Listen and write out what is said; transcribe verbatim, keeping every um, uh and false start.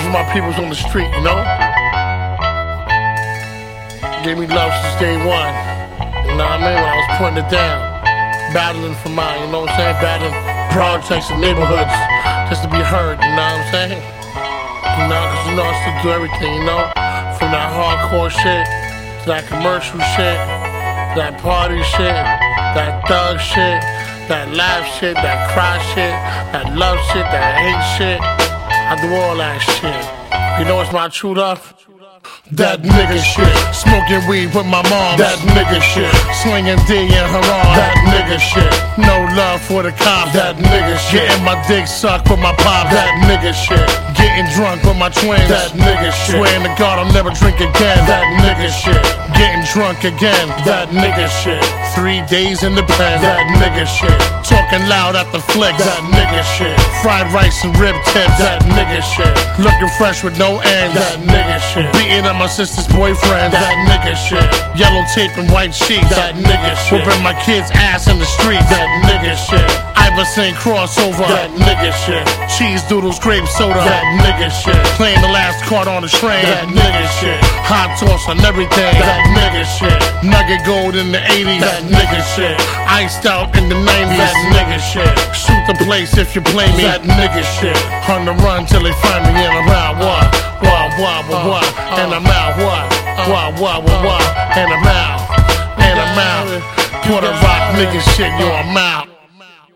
for my peoples on the street, you know? Gave me love since day one. You know what I mean? When I was putting it down, battling for mine, you know what I'm saying? Battling projects and neighborhoods just to be heard, you know what I'm saying? You know, cause you know I still do everything, you know? From that hardcore shit, to that commercial shit, that party shit, that thug shit, that laugh shit, that cry shit, that love shit, that hate shit. I do all that shit. You know what's my true love? That nigga shit. Smoking weed with my mom. That nigga shit. Slinging D in her arm. That nigga shit. No love for the cops. That nigga shit. Getting my dick sucked with my pop. That nigga shit. Getting drunk with my twins. That nigga shit. Swearing to God I'll never drink again. That nigga shit. Getting drunk again. That nigga shit. Three days in the pen. That nigga shit. Talking loud at the flick. That nigga shit. Fried rice and rib tips. That nigga shit. Looking fresh with no ends. That nigga shit. Beating up my sister's boyfriend. That nigga shit. Yellow tape and white sheets. That nigga shit. Whipping my kid's ass in the street. That nigga shit. Iverson crossover. That nigga shit. Cheese doodles, grape soda. That nigga shit. Playing the last card on the train. That nigga shit. Hot toss on everything. That nigga shit. Nugget gold in the eighties. That nigga shit. Iced out in the nineties. That nigga shit. Shoot the place if you play me. That nigga shit. On the run till they find me in a round what? Wah, wah, wah, wah, and I'm out, what? Wah, wah, wah, wah, and I'm out, and I'm out. Puerto Rock nigga shit, yo, I'm out.